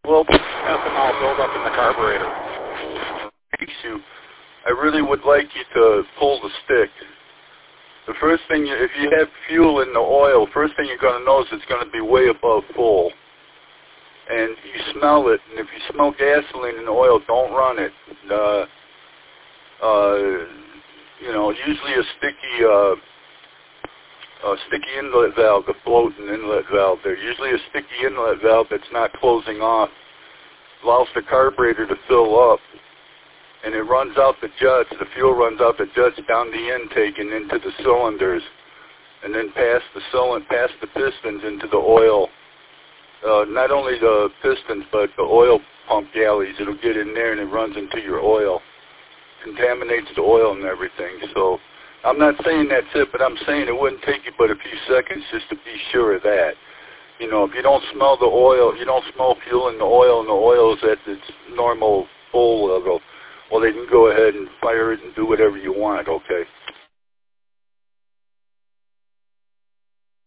Well, ethanol buildup in the carburetor. I really would like you to pull the stick. The first thing, if you have fuel in the oil, first thing you're going to notice it's going to be way above full. And you smell it, and if you smell gasoline in the oil, don't run it. Usually a sticky inlet valve, a floating inlet valve. There's usually a sticky inlet valve that's not closing off. Allows the carburetor to fill up, and it runs out the jets. The fuel runs out the jets down the intake and into the cylinders, and then past the pistons into the oil. Not only the pistons, but the oil pump galleys. It'll get in there and it runs into your oil, contaminates the oil and everything. So I'm not saying that's it, but I'm saying it wouldn't take you but a few seconds just to be sure of that. You know, if you don't smell the oil, you don't smell fuel in the oil, and the oil is at its normal full level, well, then you can go ahead and fire it and do whatever you want, okay?